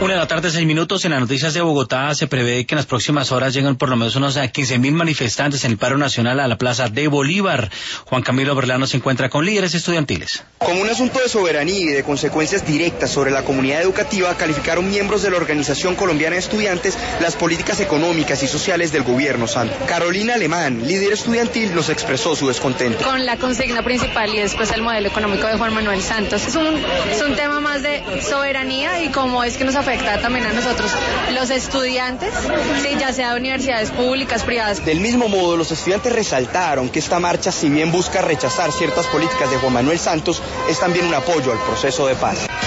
1:06 p.m. En las noticias de Bogotá se prevé que en las próximas horas lleguen por lo menos unos 15.000 manifestantes en el paro nacional a la Plaza de Bolívar. Juan Camilo Berlano se encuentra con líderes estudiantiles. Como un asunto de soberanía y de consecuencias directas sobre la comunidad educativa, calificaron miembros de la Organización Colombiana de Estudiantes las políticas económicas y sociales del gobierno Santos. Carolina Alemán, líder estudiantil, nos expresó su descontento. Con la consigna principal y después el modelo económico de Juan Manuel Santos. Es un tema más de soberanía y cómo es que nos afecta también a nosotros, los estudiantes, sí, ya sea de universidades públicas, privadas. Del mismo modo, los estudiantes resaltaron que esta marcha, si bien busca rechazar ciertas políticas de Juan Manuel Santos, es también un apoyo al proceso de paz.